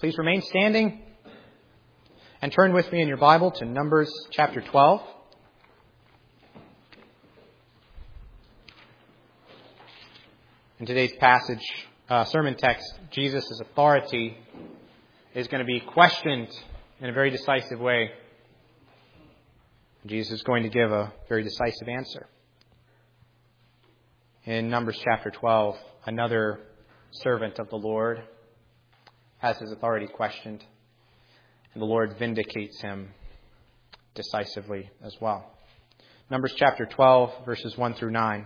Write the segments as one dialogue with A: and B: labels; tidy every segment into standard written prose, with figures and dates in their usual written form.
A: Please remain standing and turn with me in your Bible to Numbers chapter 12. In today's passage, sermon text, Jesus' authority is going to be questioned in a very decisive way. Jesus is going to give a very decisive answer. In Numbers chapter 12, another servant of the Lord has his authority questioned, and the Lord vindicates him decisively as well. Numbers chapter 12, verses 1 through 9.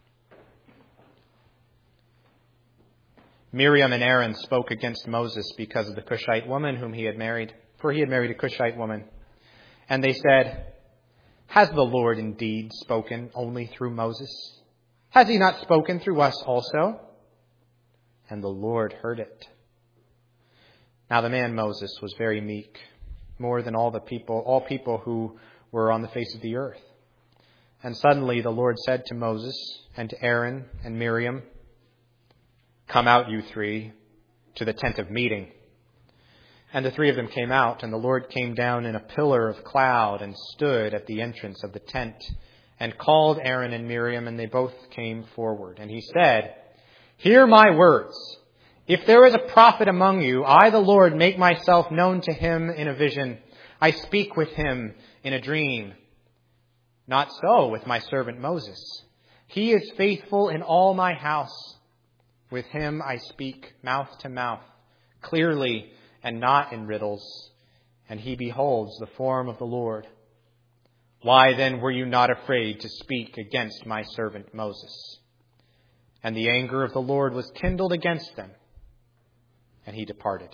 A: Miriam and Aaron spoke against Moses because of the Cushite woman whom he had married, for he had married a Cushite woman. And they said, "Has the Lord indeed spoken only through Moses? Has he not spoken through us also?" And the Lord heard it. Now the man Moses was very meek, more than all people who were on the face of the earth. And suddenly the Lord said to Moses and to Aaron and Miriam, "Come out, you three, to the tent of meeting." And the three of them came out, and the Lord came down in a pillar of cloud and stood at the entrance of the tent and called Aaron and Miriam, and they both came forward. And he said, "Hear my words. If there is a prophet among you, I, the Lord, make myself known to him in a vision. I speak with him in a dream. Not so with my servant Moses. He is faithful in all my house. With him I speak mouth to mouth, clearly and not in riddles, and he beholds the form of the Lord. Why then were you not afraid to speak against my servant Moses?" And the anger of the Lord was kindled against them, and he departed.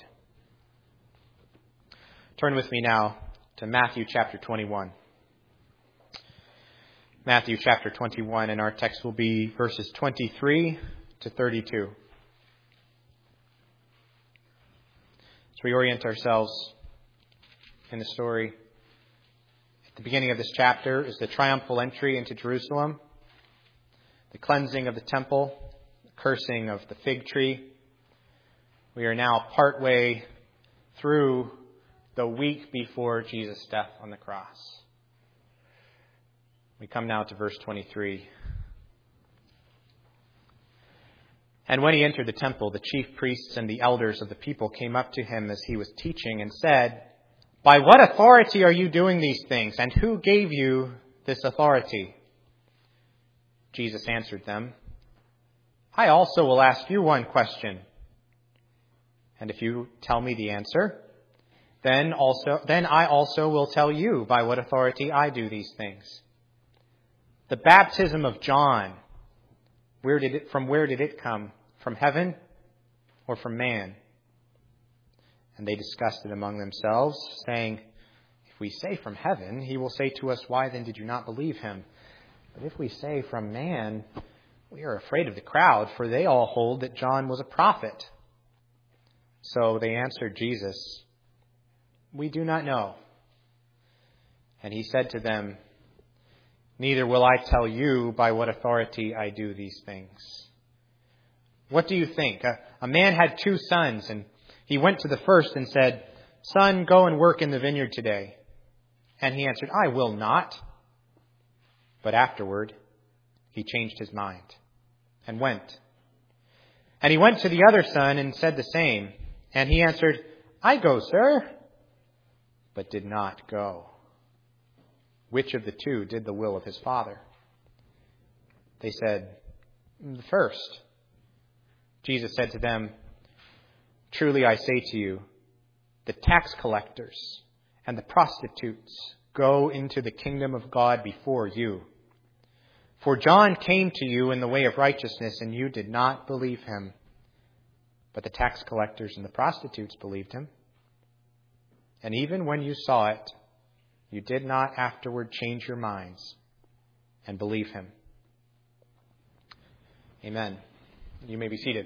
A: Turn with me now to Matthew chapter 21. Matthew chapter 21, and our text will be verses 23 to 32. As we orient ourselves in the story, at the beginning of this chapter is the triumphal entry into Jerusalem, the cleansing of the temple, the cursing of the fig tree. We are now partway through the week before Jesus' death on the cross. We come now to verse 23. And when he entered the temple, the chief priests and the elders of the people came up to him as he was teaching and said, "By what authority are you doing these things? And who gave you this authority?" Jesus answered them, "I also will ask you one question. And if you tell me the answer, then I also will tell you by what authority I do these things. The baptism of John, from where did it come? From heaven or from man?" And they discussed it among themselves, saying, "If we say from heaven, he will say to us, 'Why then did you not believe him?' But if we say from man, we are afraid of the crowd, for they all hold that John was a prophet." So they answered Jesus, "We do not know." And he said to them, "Neither will I tell you by what authority I do these things. What do you think? A man had 2 sons, and he went to the first and said, 'Son, go and work in the vineyard today.' And he answered, 'I will not.' But afterward, he changed his mind and went. And he went to the other son and said the same. And he answered, 'I go, sir,' but did not go. Which of the 2 did the will of his father?" They said, "The first." Jesus said to them, "Truly I say to you, the tax collectors and the prostitutes go into the kingdom of God before you. For John came to you in the way of righteousness, and you did not believe him. But the tax collectors and the prostitutes believed him. And even when you saw it, you did not afterward change your minds and believe him." Amen. You may be seated.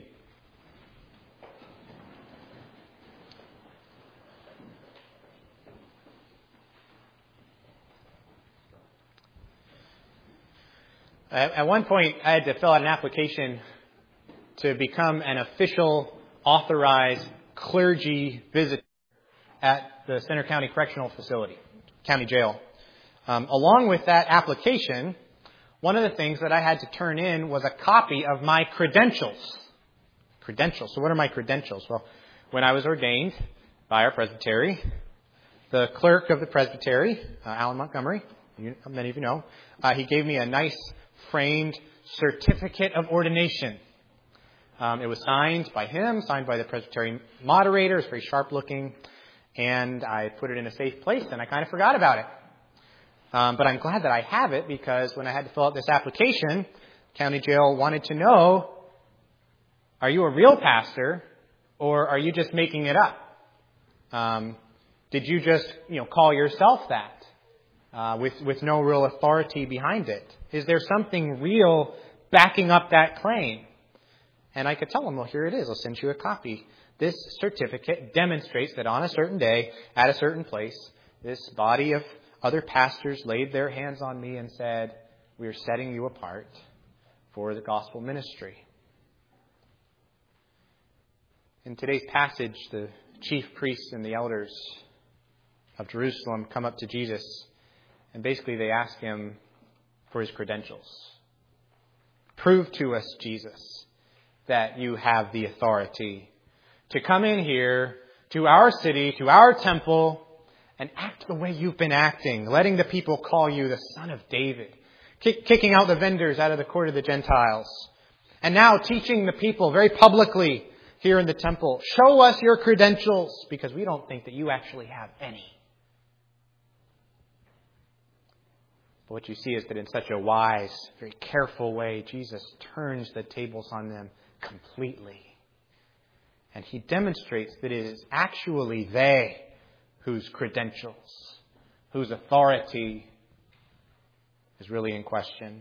A: At one point, I had to fill out an application to become an official, authorized clergy visitor at the Center County Correctional Facility, county jail. Along with that application, one of the things that I had to turn in was a copy of my credentials. Credentials. So what are my credentials? Well, when I was ordained by our presbytery, the clerk of the presbytery, Alan Montgomery, many of you know, he gave me a nice framed certificate of ordination. It was signed by him, signed by the presbytery moderator. It's very sharp looking. And I put it in a safe place, and I kind of forgot about it. But I'm glad that I have it, because when I had to fill out this application, county jail wanted to know, are you a real pastor, or are you just making it up? Did you just, call yourself that, with no real authority behind it? Is there something real backing up that claim? And I could tell them, well, here it is. I'll send you a copy. This certificate demonstrates that on a certain day, at a certain place, this body of other pastors laid their hands on me and said, we are setting you apart for the gospel ministry. In today's passage, the chief priests and the elders of Jerusalem come up to Jesus, and basically they ask him for his credentials. Prove to us, Jesus, that you have the authority to come in here to our city, to our temple, and act the way you've been acting, letting the people call you the Son of David, kicking out the vendors out of the court of the Gentiles, and now teaching the people very publicly here in the temple. Show us your credentials, because we don't think that you actually have any. But what you see is that in such a wise, very careful way, Jesus turns the tables on them completely. And he demonstrates that it is actually they whose credentials, whose authority is really in question.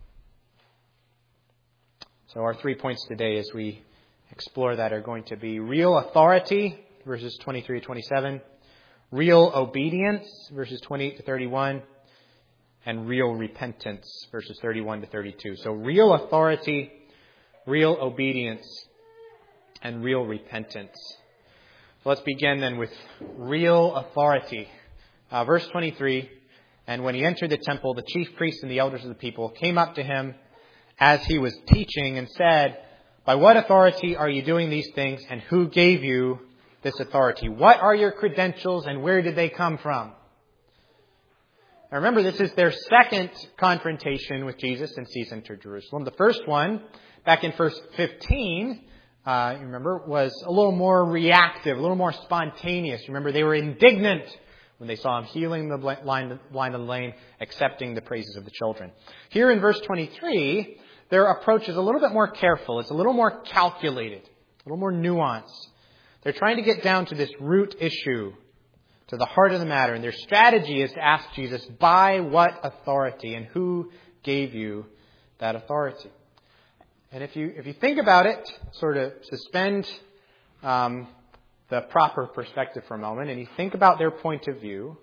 A: So our 3 points today as we explore that are going to be real authority, verses 23 to 27, real obedience, verses 28 to 31, and real repentance, verses 31 to 32. So real authority, real obedience, and real repentance. So let's begin then with real authority. Verse 23, and when he entered the temple, the chief priests and the elders of the people came up to him as he was teaching and said, by what authority are you doing these things, and who gave you this authority? What are your credentials, and where did they come from? Now remember, this is their second confrontation with Jesus since he's entered Jerusalem. The first one, back in verse 15, you remember, was a little more reactive, a little more spontaneous. You remember, they were indignant when they saw him healing the blind and the lame, accepting the praises of the children. Here in verse 23, their approach is a little bit more careful. It's a little more calculated, a little more nuanced. They're trying to get down to this root issue, to the heart of the matter. And their strategy is to ask Jesus, by what authority, and who gave you that authority? And if you think about it, sort of suspend the proper perspective for a moment, and you think about their point of view,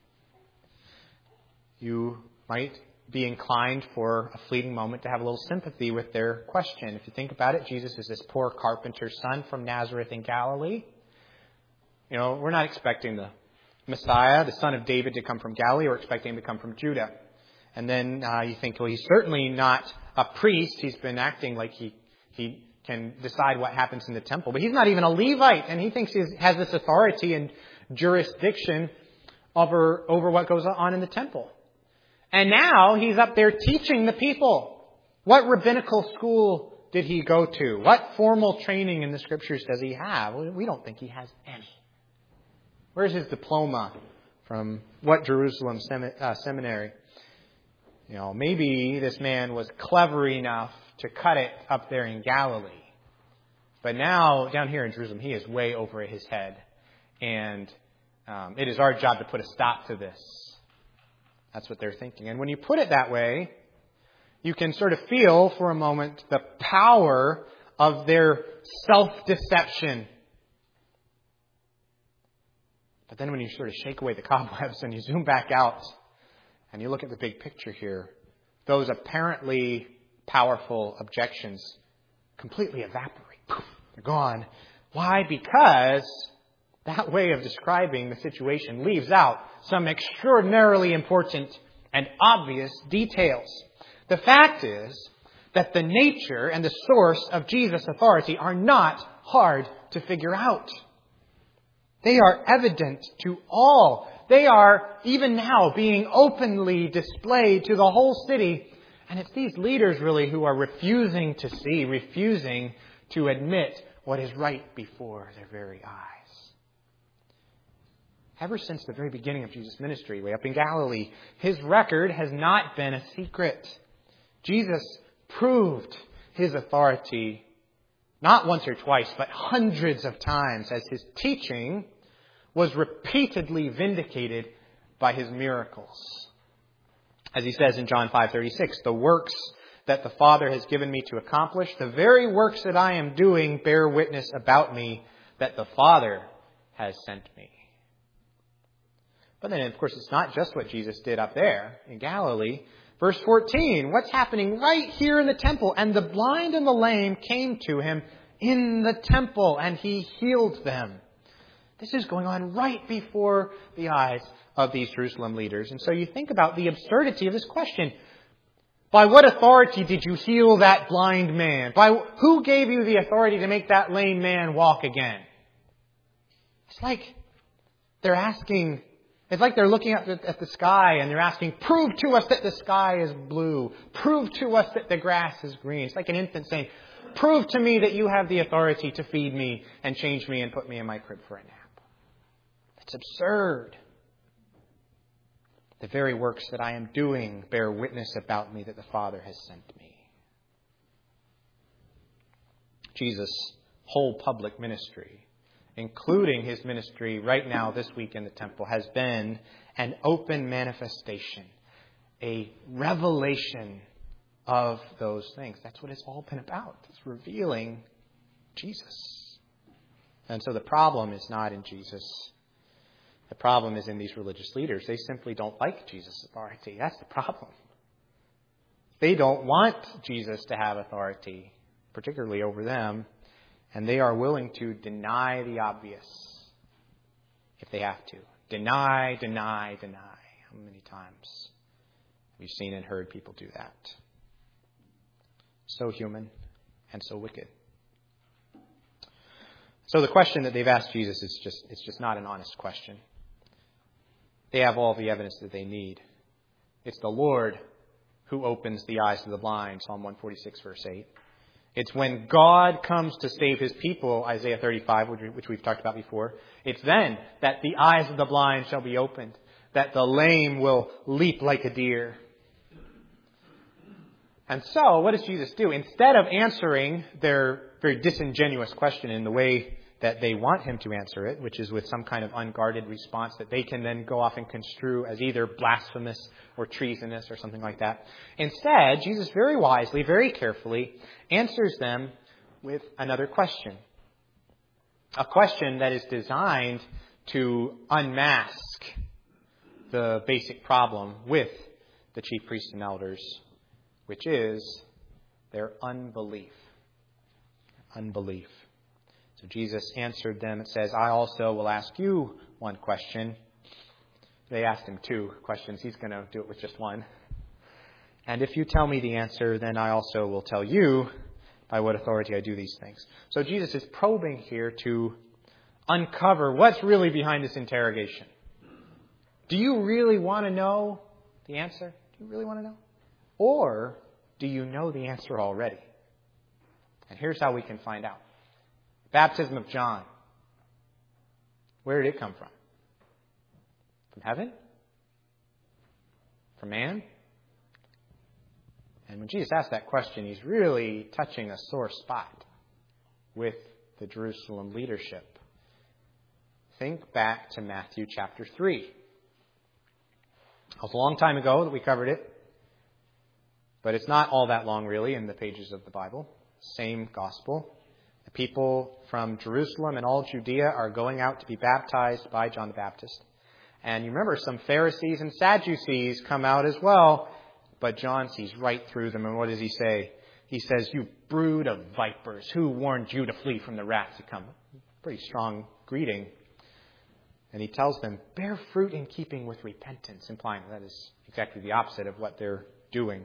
A: you might be inclined for a fleeting moment to have a little sympathy with their question. If you think about it, Jesus is this poor carpenter's son from Nazareth in Galilee. We're not expecting the Messiah, the son of David, to come from Galilee. We're expecting him to come from Judah. And then you think, well, he's certainly not a priest. He's been acting like he can decide what happens in the temple. But he's not even a Levite, and he thinks he has this authority and jurisdiction over what goes on in the temple. And now he's up there teaching the people. What rabbinical school did he go to? What formal training in the Scriptures does he have? We don't think he has any. Where's his diploma from what Jerusalem seminary? Maybe this man was clever enough to cut it up there in Galilee. But now, down here in Jerusalem, he is way over his head. And it is our job to put a stop to this. That's what they're thinking. And when you put it that way, you can sort of feel for a moment the power of their self-deception. But then when you sort of shake away the cobwebs and you zoom back out and you look at the big picture here, those apparently powerful objections completely evaporate. Poof, they're gone Why? Because that way of describing the situation leaves out some extraordinarily important and obvious details. The fact is that the nature and the source of Jesus' authority are not hard to figure out. They are evident to all. They are, even now, being openly displayed to the whole city. And it's these leaders, really, who are refusing to see, refusing to admit what is right before their very eyes. Ever since the very beginning of Jesus' ministry, way up in Galilee, his record has not been a secret. Jesus proved his authority not once or twice, but hundreds of times, as his teaching was repeatedly vindicated by his miracles. As he says in John 5:36, the works that the Father has given me to accomplish, the very works that I am doing bear witness about me that the Father has sent me. But then, of course, it's not just what Jesus did up there in Galilee. Verse 14, what's happening right here in the temple? And the blind and the lame came to him in the temple, and he healed them. This is going on right before the eyes of these Jerusalem leaders. And so you think about the absurdity of this question. By what authority did you heal that blind man? Who gave you the authority to make that lame man walk again? It's like they're looking at the sky and they're asking, prove to us that the sky is blue. Prove to us that the grass is green. It's like an infant saying, prove to me that you have the authority to feed me and change me and put me in my crib for a nap. It's absurd. The very works that I am doing bear witness about me that the Father has sent me. Jesus' whole public ministry, including his ministry right now this week in the temple, has been an open manifestation, a revelation of those things. That's what it's all been about. It's revealing Jesus. And so the problem is not in Jesus. The problem is in these religious leaders. They simply don't like Jesus' authority. That's the problem. They don't want Jesus to have authority, particularly over them, and they are willing to deny the obvious if they have to. Deny. How many times have you seen and heard people do that? So human and so wicked. So the question that they've asked Jesus is just not an honest question. They have all the evidence that they need. It's the Lord who opens the eyes of the blind, Psalm 146, verse 8. It's when God comes to save his people, Isaiah 35, which we've talked about before. It's then that the eyes of the blind shall be opened, that the lame will leap like a deer. And so, what does Jesus do? Instead of answering their very disingenuous question in the way that they want him to answer it, which is with some kind of unguarded response that they can then go off and construe as either blasphemous or treasonous or something like that. Instead, Jesus very wisely, very carefully answers them with another question. A question that is designed to unmask the basic problem with the chief priests and elders, which is their unbelief. Unbelief. So Jesus answered them. It says, I also will ask you one question. They asked him 2 questions. He's going to do it with just one. And if you tell me the answer, then I also will tell you by what authority I do these things. So Jesus is probing here to uncover what's really behind this interrogation. Do you really want to know the answer? Do you really want to know? Or do you know the answer already? And here's how we can find out. Baptism of John. Where did it come from? From heaven? From man? And when Jesus asked that question, he's really touching a sore spot with the Jerusalem leadership. Think back to Matthew chapter 3. It was a long time ago that we covered it, but it's not all that long really in the pages of the Bible. Same gospel. The people from Jerusalem and all Judea are going out to be baptized by John the Baptist. And you remember some Pharisees and Sadducees come out as well. But John sees right through them. And what does he say? He says, you brood of vipers, who warned you to flee from the wrath to come? pretty strong greeting. And he tells them, bear fruit in keeping with repentance, implying that is exactly the opposite of what they're doing.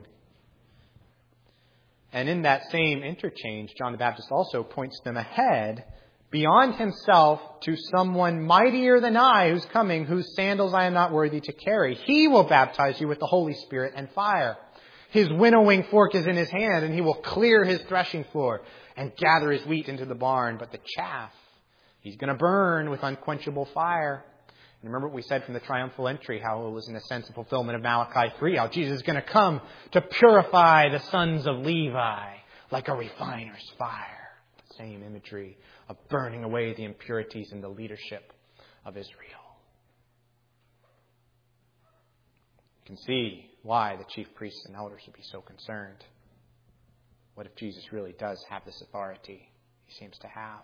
A: And in that same interchange, John the Baptist also points them ahead beyond himself to someone mightier than I who's coming, whose sandals I am not worthy to carry. He will baptize you with the Holy Spirit and fire. His winnowing fork is in his hand, and he will clear his threshing floor and gather his wheat into the barn. But the chaff he's going to burn with unquenchable fire. And remember what we said from the triumphal entry, how it was in a sense a fulfillment of Malachi 3, how Jesus is going to come to purify the sons of Levi like a refiner's fire. Same imagery of burning away the impurities in the leadership of Israel. You can see why the chief priests and elders would be so concerned. What if Jesus really does have this authority he seems to have?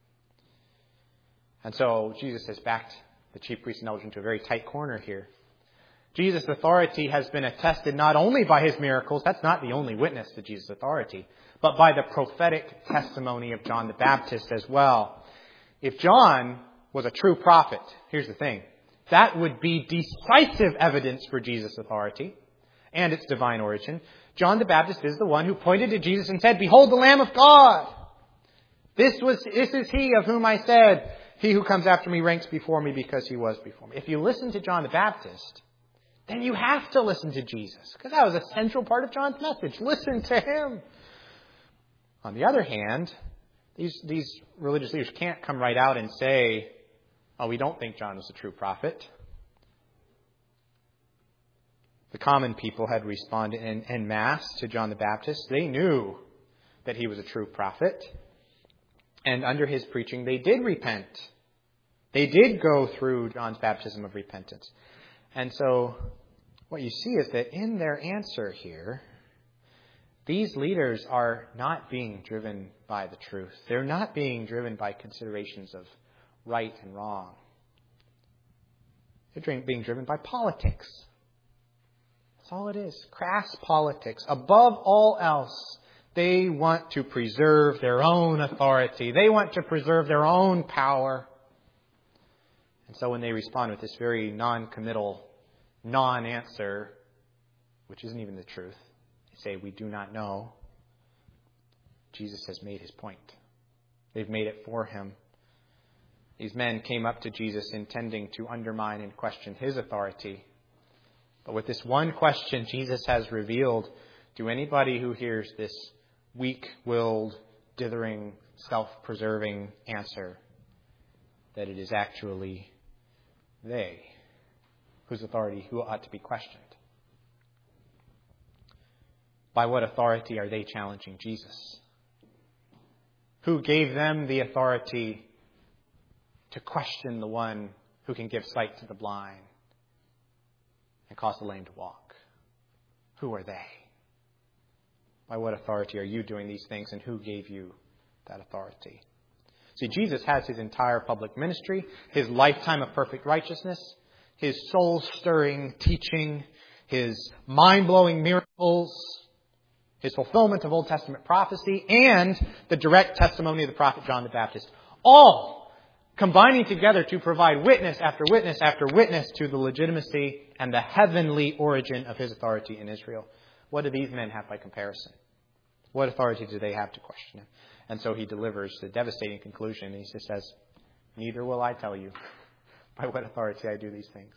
A: And so Jesus has backed the chief priests and elders into a very tight corner here. Jesus' authority has been attested not only by his miracles, that's not the only witness to Jesus' authority, but by the prophetic testimony of John the Baptist as well. If John was a true prophet, here's the thing, that would be decisive evidence for Jesus' authority and its divine origin. John the Baptist is the one who pointed to Jesus and said, behold the Lamb of God. This is he of whom I said, he who comes after me ranks before me because he was before me. If you listen to John the Baptist, then you have to listen to Jesus, because that was a central part of John's message. Listen to him. On the other hand, these religious leaders can't come right out and say, oh, we don't think John was a true prophet. The common people had responded en masse to John the Baptist. They knew that he was a true prophet. And under his preaching, they did repent. They did go through John's baptism of repentance. And so what you see is that in their answer here, these leaders are not being driven by the truth. They're not being driven by considerations of right and wrong. They're being driven by politics. That's all it is. Crass politics. Above all else, they want to preserve their own authority. They want to preserve their own power. And so when they respond with this very non-committal, non-answer, which isn't even the truth, they say, we do not know, Jesus has made his point. They've made it for him. These men came up to Jesus intending to undermine and question his authority. But with this one question, Jesus has revealed to anybody who hears this weak-willed, dithering, self-preserving answer that it is actually they whose authority who ought to be questioned. By what authority are they challenging Jesus? Who gave them the authority to question the one who can give sight to the blind and cause the lame to walk? Who are they? By what authority are you doing these things, and who gave you that authority? See, Jesus has his entire public ministry, his lifetime of perfect righteousness, his soul-stirring teaching, his mind-blowing miracles, his fulfillment of Old Testament prophecy, and the direct testimony of the prophet John the Baptist, all combining together to provide witness after witness after witness to the legitimacy and the heavenly origin of his authority in Israel. What do these men have by comparison? What authority do they have to question him? And so he delivers the devastating conclusion. He just says, neither will I tell you by what authority I do these things.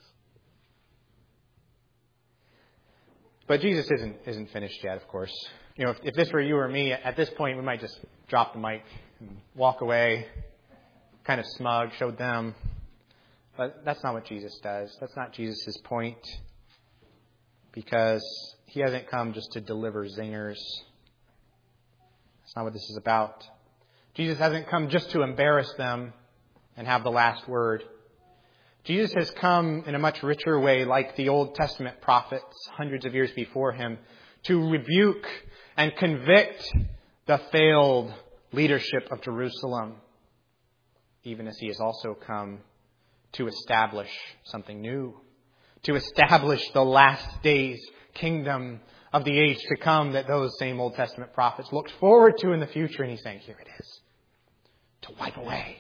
A: But Jesus isn't finished yet, of course. You know, if this were you or me, at this point we might just drop the mic and walk away, kind of smug, showed them. But that's not what Jesus does. That's not Jesus' point. Because he hasn't come just to deliver zingers. That's not what this is about. Jesus hasn't come just to embarrass them and have the last word. Jesus has come in a much richer way, like the Old Testament prophets hundreds of years before him, to rebuke and convict the failed leadership of Jerusalem, even as he has also come to establish something new, to establish the last days kingdom of the age to come that those same Old Testament prophets looked forward to in the future. And he's saying, here it is, to wipe away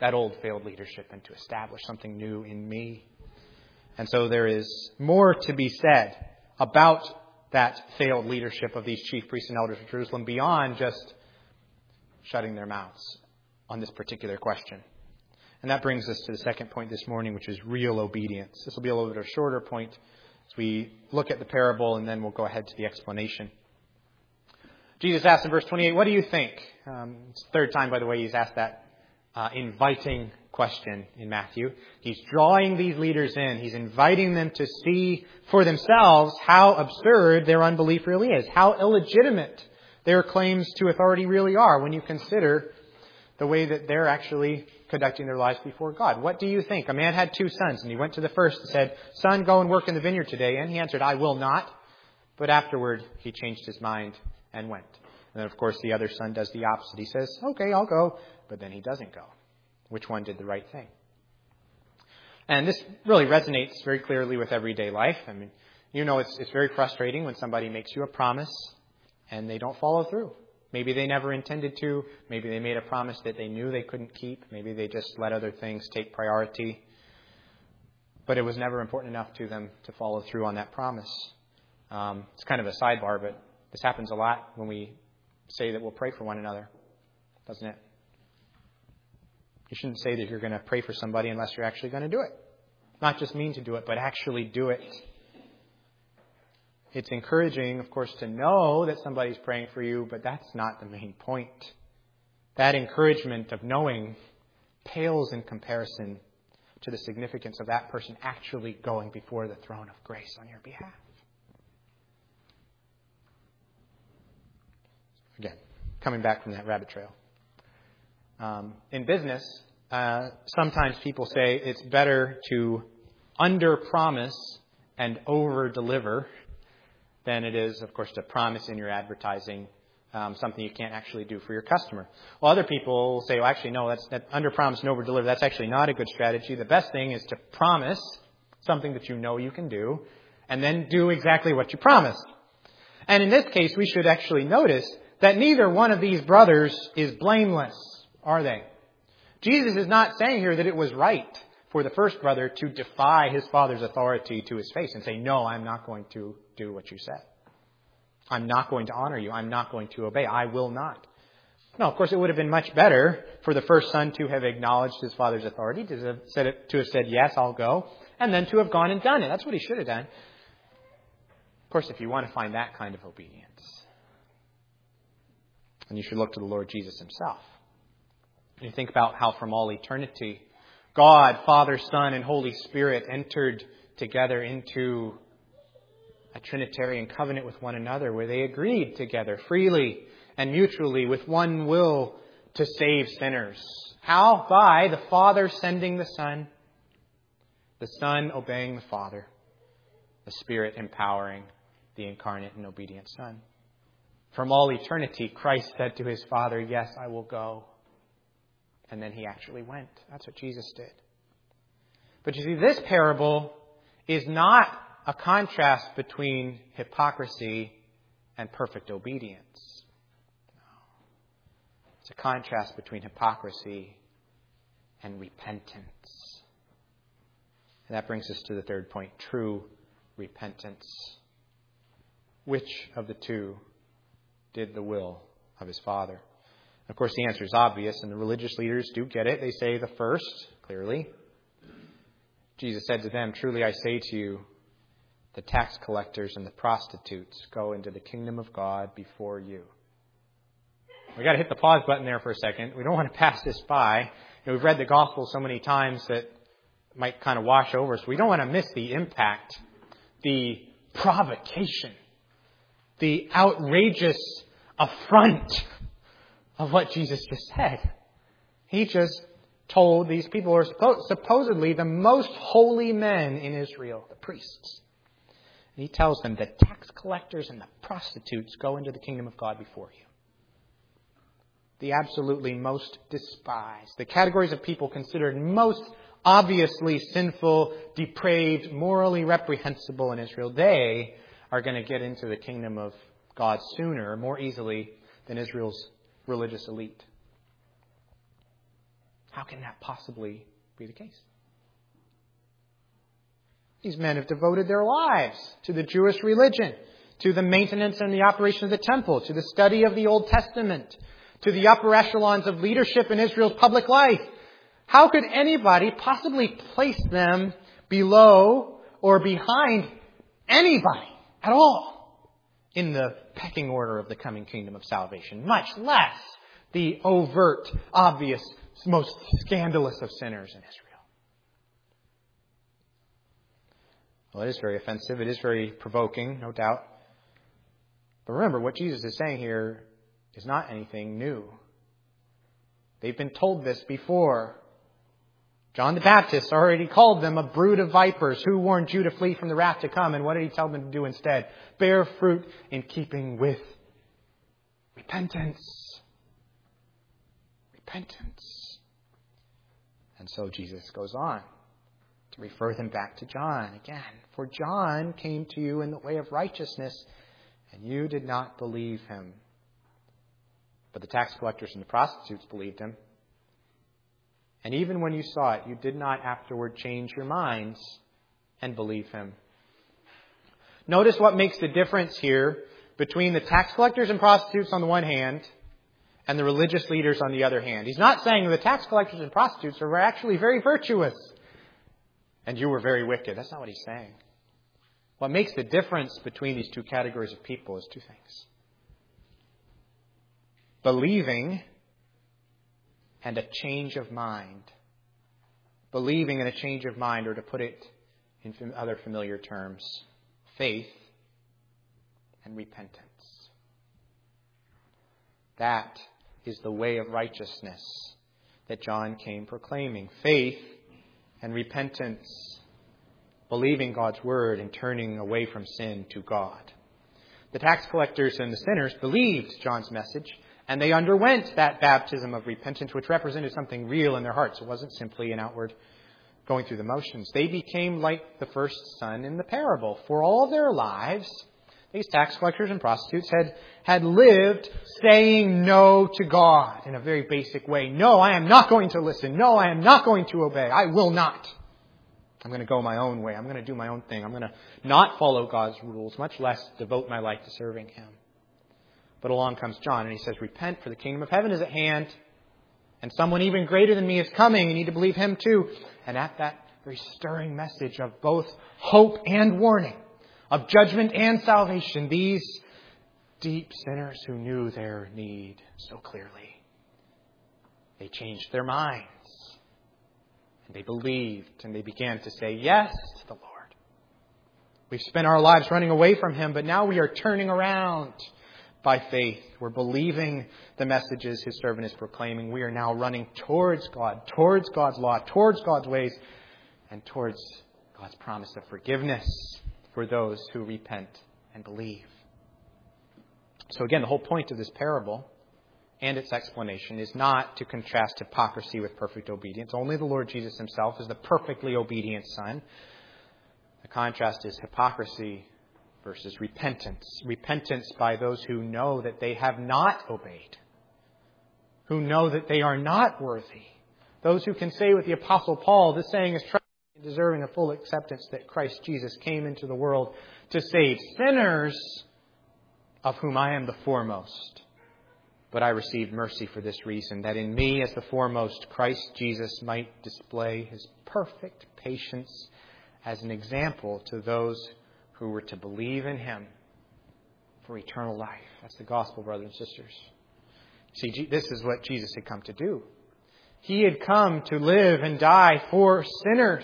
A: that old failed leadership and to establish something new in me. And so there is more to be said about that failed leadership of these chief priests and elders of Jerusalem beyond just shutting their mouths on this particular question. And that brings us to the second point this morning, which is real obedience. This will be a little bit of a shorter point as we look at the parable, and then we'll go ahead to the explanation. Jesus asked in verse 28, what do you think? It's the third time, by the way, he's asked that inviting question in Matthew. He's drawing these leaders in. He's inviting them to see for themselves how absurd their unbelief really is, how illegitimate their claims to authority really are when you consider the way that they're actually conducting their lives before God. What do you think? A man had 2 sons, and he went to the first and said, son, go and work in the vineyard today. And he answered, I will not. But afterward, he changed his mind and went. And then, of course, the other son does the opposite. He says, okay, I'll go. But then he doesn't go. Which one did the right thing? And this really resonates very clearly with everyday life. I mean, you know, it's very frustrating when somebody makes you a promise and they don't follow through. Maybe they never intended to. Maybe they made a promise that they knew they couldn't keep. Maybe they just let other things take priority. But it was never important enough to them to follow through on that promise. It's kind of a sidebar, but this happens a lot when we say that we'll pray for one another, doesn't it? You shouldn't say that you're going to pray for somebody unless you're actually going to do it. Not just mean to do it, but actually do it. It's encouraging, of course, to know that somebody's praying for you, but that's not the main point. That encouragement of knowing pales in comparison to the significance of that person actually going before the throne of grace on your behalf. Again, coming back from that rabbit trail. In business, sometimes people say it's better to under-promise and over-deliver than it is, of course, to promise in your advertising something you can't actually do for your customer. Well, other people say, well, actually, no, that under-promise and over-deliver, that's actually not a good strategy. The best thing is to promise something that you know you can do and then do exactly what you promised. And in this case, we should actually notice that neither one of these brothers is blameless, are they? Jesus is not saying here that it was right for the first brother to defy his father's authority to his face and say, no, I'm not going to do what you said. I'm not going to honor you. I'm not going to obey. I will not. No, of course, it would have been much better for the first son to have acknowledged his father's authority, to have said, yes, I'll go, and then to have gone and done it. That's what he should have done. Of course, if you want to find that kind of obedience, then you should look to the Lord Jesus himself. And you think about how from all eternity, God, Father, Son, and Holy Spirit entered together into a Trinitarian covenant with one another where they agreed together freely and mutually with one will to save sinners. How? By the Father sending the Son obeying the Father, the Spirit empowering the incarnate and obedient Son. From all eternity, Christ said to his Father, yes, I will go. And then he actually went. That's what Jesus did. But you see, this parable is not a contrast between hypocrisy and perfect obedience. No. It's a contrast between hypocrisy and repentance. And that brings us to the third point, true repentance. Which of the two did the will of his Father? Of course, the answer is obvious, and the religious leaders do get it. They say the first, clearly. Jesus said to them, truly I say to you, the tax collectors and the prostitutes go into the kingdom of God before you. We've got to hit the pause button there for a second. We don't want to pass this by. We've read the gospel so many times that it might kind of wash over us. We don't want to miss the impact, the provocation, the outrageous affront of what Jesus just said. He just told these people who are supposedly the most holy men in Israel, the priests. And he tells them that tax collectors and the prostitutes go into the kingdom of God before you. The absolutely most despised. The categories of people considered most obviously sinful, depraved, morally reprehensible in Israel. They are going to get into the kingdom of God sooner, more easily than Israel's religious elite. How can that possibly be the case? These men have devoted their lives to the Jewish religion, to the maintenance and the operation of the temple, to the study of the Old Testament, to the upper echelons of leadership in Israel's public life. How could anybody possibly place them below or behind anybody at all in the pecking order of the coming kingdom of salvation, much less the overt, obvious, most scandalous of sinners in Israel? Well, it is very offensive. It is very provoking, no doubt. But remember, what Jesus is saying here is not anything new. They've been told this before. John the Baptist already called them a brood of vipers who warned you to flee from the wrath to come. And what did he tell them to do instead? Bear fruit in keeping with repentance. Repentance. And so Jesus goes on to refer them back to John again. For John came to you in the way of righteousness, and you did not believe him. But the tax collectors and the prostitutes believed him. And even when you saw it, you did not afterward change your minds and believe him. Notice what makes the difference here between the tax collectors and prostitutes on the one hand and the religious leaders on the other hand. He's not saying the tax collectors and prostitutes were actually very virtuous and you were very wicked. That's not what he's saying. What makes the difference between these two categories of people is two things: believing and a change of mind. Believing and a change of mind, or to put it in other familiar terms, faith and repentance. That is the way of righteousness that John came proclaiming. Faith and repentance. Believing God's word and turning away from sin to God. The tax collectors and the sinners believed John's message, and they underwent that baptism of repentance, which represented something real in their hearts. It wasn't simply an outward going through the motions. They became like the first son in the parable. For all their lives, these tax collectors and prostitutes had lived saying no to God in a very basic way. No, I am not going to listen. No, I am not going to obey. I will not. I'm going to go my own way. I'm going to do my own thing. I'm going to not follow God's rules, much less devote my life to serving him. But along comes John, and he says, repent, for the kingdom of heaven is at hand, and someone even greater than me is coming. You need to believe him too. And at that very stirring message of both hope and warning, of judgment and salvation, these deep sinners who knew their need so clearly, they changed their minds. And they believed, and they began to say yes to the Lord. We've spent our lives running away from him, but now we are turning around by faith. We're believing the messages his servant is proclaiming. We are now running towards God, towards God's law, towards God's ways, and towards God's promise of forgiveness for those who repent and believe. So again, the whole point of this parable and its explanation is not to contrast hypocrisy with perfect obedience. Only the Lord Jesus himself is the perfectly obedient Son. The contrast is hypocrisy versus repentance. Repentance by those who know that they have not obeyed, who know that they are not worthy. Those who can say with the Apostle Paul, this saying is trusting and deserving of full acceptance, that Christ Jesus came into the world to save sinners, of whom I am the foremost. But I received mercy for this reason, that in me as the foremost, Christ Jesus might display his perfect patience as an example to those who were to believe in him for eternal life. That's the gospel, brothers and sisters. See, this is what Jesus had come to do. He had come to live and die for sinners,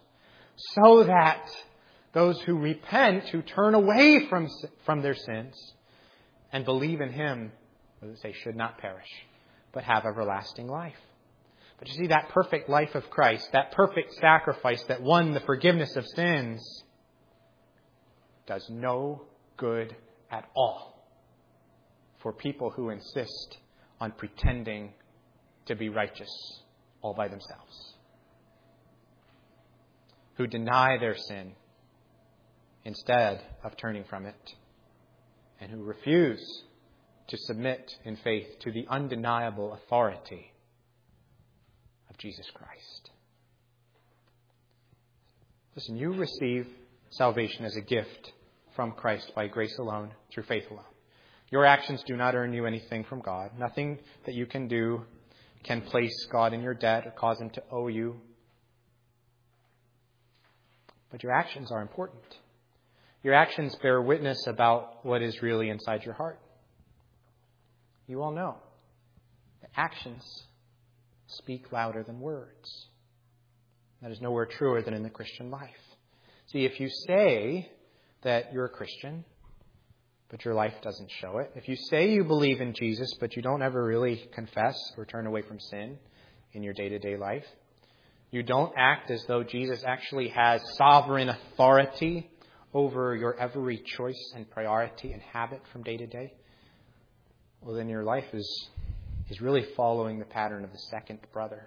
A: so that those who repent, who turn away from their sins and believe in him, they should not perish, but have everlasting life. But you see, that perfect life of Christ, that perfect sacrifice that won the forgiveness of sins, does no good at all for people who insist on pretending to be righteous all by themselves, who deny their sin instead of turning from it, and who refuse to submit in faith to the undeniable authority of Jesus Christ. Listen, you receive salvation as a gift from Christ by grace alone, through faith alone. Your actions do not earn you anything from God. Nothing that you can do can place God in your debt or cause Him to owe you. But your actions are important. Your actions bear witness about what is really inside your heart. You all know that actions speak louder than words. That is nowhere truer than in the Christian life. See, if you say that you're a Christian, but your life doesn't show it, if you say you believe in Jesus, but you don't ever really confess or turn away from sin in your day-to-day life, you don't act as though Jesus actually has sovereign authority over your every choice and priority and habit from day to day, well, then your life is really following the pattern of the second brother.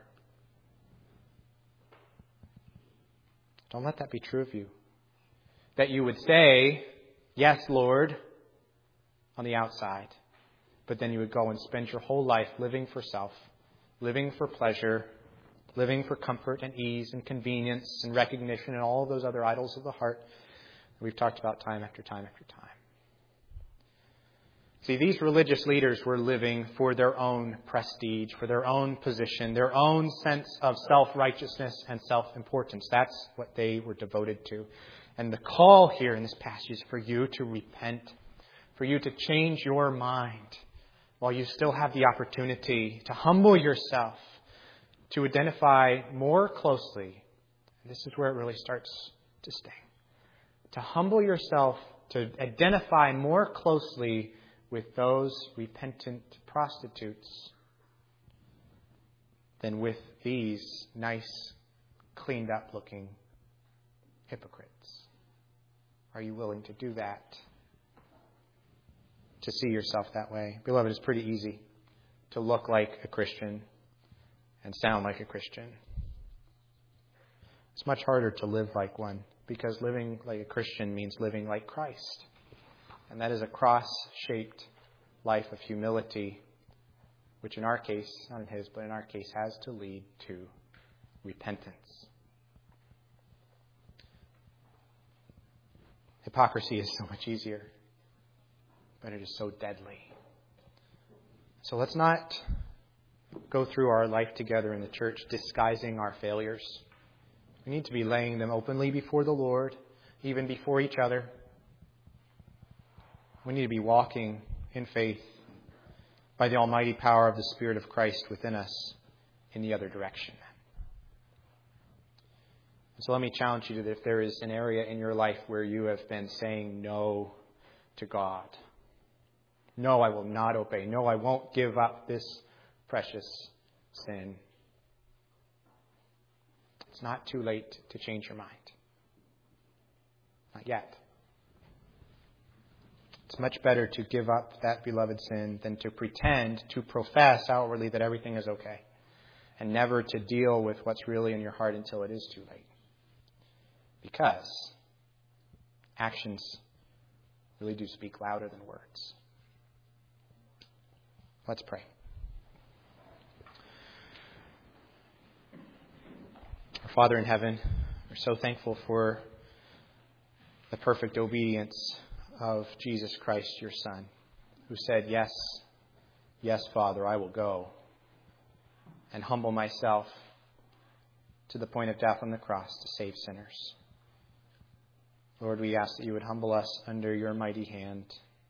A: Don't let that be true of you. That you would say, yes, Lord, on the outside, but then you would go and spend your whole life living for self, living for pleasure, living for comfort and ease and convenience and recognition and all of those other idols of the heart that we've talked about time after time after time. See, these religious leaders were living for their own prestige, for their own position, their own sense of self-righteousness and self-importance. That's what they were devoted to. And the call here in this passage is for you to repent, for you to change your mind while you still have the opportunity to humble yourself, to identify more closely. And this is where it really starts to sting. To humble yourself, to identify more closely with those repentant prostitutes than with these nice, cleaned up looking hypocrites. Are you willing to do that? To see yourself that way? Beloved, it's pretty easy to look like a Christian and sound like a Christian. It's much harder to live like one, because living like a Christian means living like Christ. And that is a cross-shaped life of humility, which in our case, not in his, but in our case, has to lead to repentance. Hypocrisy is so much easier, but it is so deadly. So let's not go through our life together in the church disguising our failures. We need to be laying them openly before the Lord, even before each other. We need to be walking in faith by the almighty power of the Spirit of Christ within us in the other direction. And so let me challenge you that if there is an area in your life where you have been saying no to God, no, I will not obey, no, I won't give up this precious sin, it's not too late to change your mind. Not yet. It's much better to give up that beloved sin than to pretend, to profess outwardly that everything is okay, and never to deal with what's really in your heart until it is too late. Because actions really do speak louder than words. Let's pray. Our Father in heaven, we're so thankful for the perfect obedience of Jesus Christ, your Son, who said, yes, yes, Father, I will go and humble myself to the point of death on the cross to save sinners. Lord, we ask that you would humble us under your mighty hand.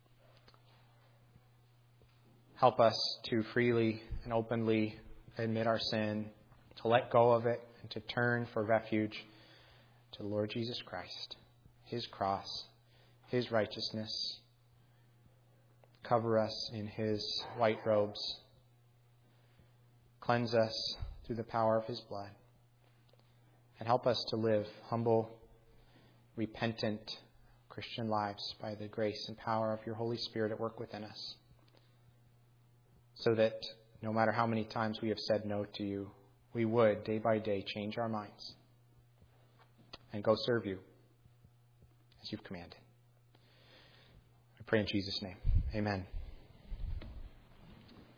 A: Help us to freely and openly admit our sin, to let go of it, and to turn for refuge to the Lord Jesus Christ, his cross, his righteousness. Cover us in his white robes. Cleanse us through the power of his blood. And help us to live humble, repentant Christian lives by the grace and power of your Holy Spirit at work within us. So that no matter how many times we have said no to you, we would, day by day, change our minds and go serve you as you've commanded. I pray in Jesus' name. Amen.